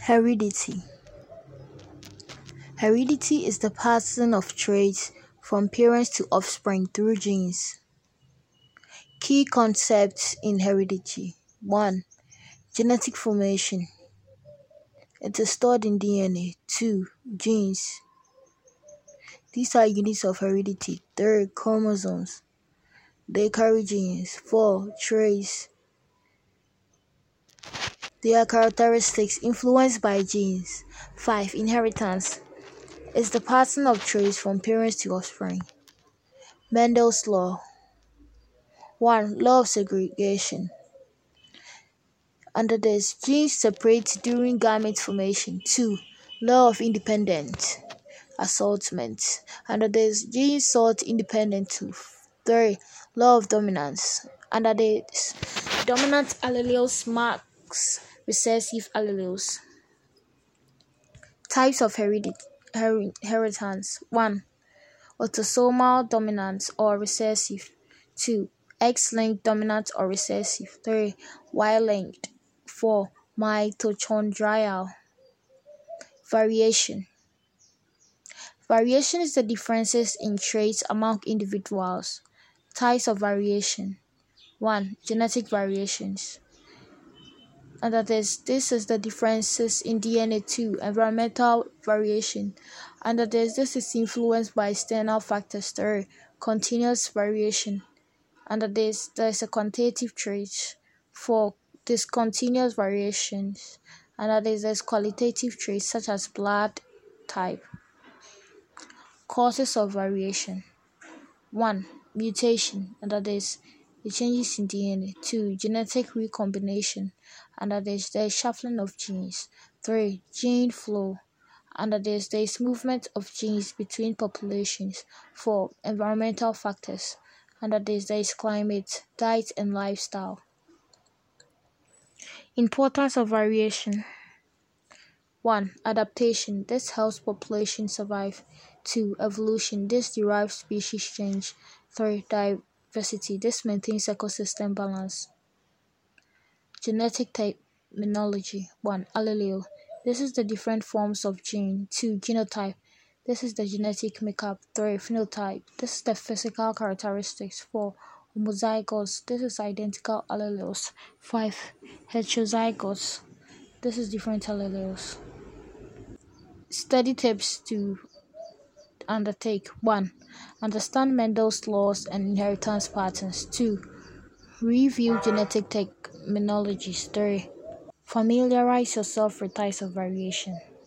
Heredity. Heredity is the passing of traits from parents to offspring through genes. Key concepts in heredity. 1. Genetic formation. It is stored in DNA. 2. Genes. These are units of heredity. 3. Chromosomes. They carry genes. 4. Traits. They are characteristics influenced by genes. 5. Inheritance. It's the passing of traits from parents to offspring. Mendel's law. 1. Law of segregation. Under this, genes separate during gamete formation. 2. Law of independent assortment. Under this, genes sort independent too. 3. Law of dominance. Under this, dominant alleles marks recessive alleles. Types of inheritance. 1. Autosomal dominant or recessive. 2. X-linked dominant or recessive. 3. Y-linked. 4. Mitochondrial. Variation. Variation is the differences in traits among individuals. Types of variation. 1. Genetic variations. And this is the differences in DNA. 2. Environmental variation. And this is influenced by external factors. 3. Continuous variation. Under this, there is a quantitative trait. 4. Discontinuous variations. Under this, there is qualitative traits such as blood type. Causes of variation. 1. Mutation. Under this, the changes in DNA. 2. Genetic recombination. Under this, there is shuffling of genes. 3. Gene flow. Under this, there is movement of genes between populations. 4. Environmental factors. Under this, there is climate, diet, and lifestyle. Importance of variation. 1. Adaptation. This helps populations survive. 2. Evolution. This derives species change. 3. Diversity. This maintains ecosystem balance. Genetic terminology. 1. Allele. This is the different forms of gene. 2. Genotype. This is the genetic makeup. 3. Phenotype. This is the physical characteristics. 4. Homozygous. This is identical alleles. 5. Heterozygous. This is different alleles. Study tips to undertake. 1. Understand Mendel's laws and inheritance patterns. 2. Review genetic terminologies. 3. Familiarize yourself with types of variation.